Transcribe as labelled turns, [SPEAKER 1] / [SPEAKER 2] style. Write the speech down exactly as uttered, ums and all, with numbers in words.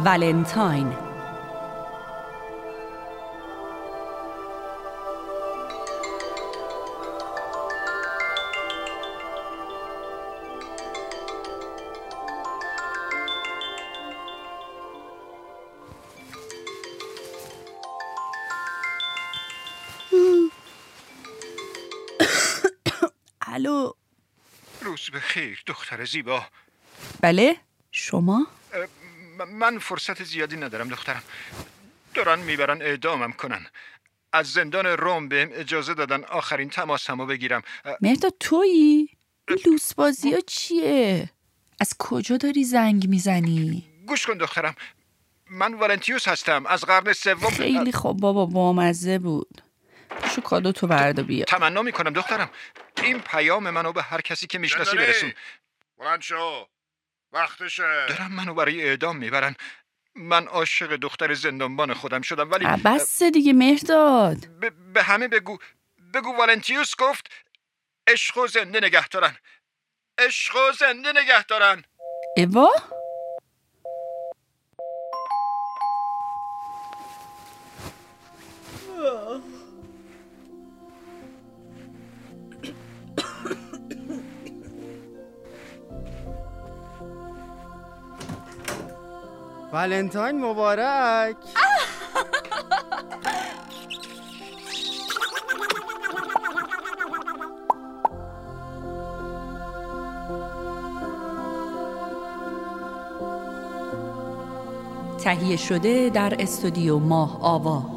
[SPEAKER 1] ولنتاین.
[SPEAKER 2] الو.
[SPEAKER 3] روز بخیر دختر زیبا.
[SPEAKER 2] بله شما؟
[SPEAKER 3] من فرصت زیادی ندارم دخترم. دارن میبرن اعدامم کنن. از زندان روم بهم اجازه دادن آخرین تماسمو بگیرم.
[SPEAKER 2] مهرداد تویی؟ این لوس بازی ها چیه؟ از کجا داری زنگ میزنی؟
[SPEAKER 3] گوش کن دخترم، من والنتیوس هستم از قرن سوم.
[SPEAKER 2] خیلی خوب بابا، بامزه بود. شو کادو تو بردا بیا.
[SPEAKER 3] تمنا میکنم دخترم این پیام منو به هر کسی که میشناسی برسون.
[SPEAKER 4] بلند شو، وقتشه.
[SPEAKER 3] دارن منو برای اعدام میبرن. من عاشق دختر زندانبان خودم شدم ولی
[SPEAKER 2] بس دیگه مهرداد.
[SPEAKER 3] ب... به همه بگو بگو والنتیوس گفت عشق و زنده نگه دارن. عشق و زنده نگه دارن.
[SPEAKER 2] ایوا؟
[SPEAKER 5] ولنتاین مبارک.
[SPEAKER 1] تهیه شده در استودیو ماه آوا.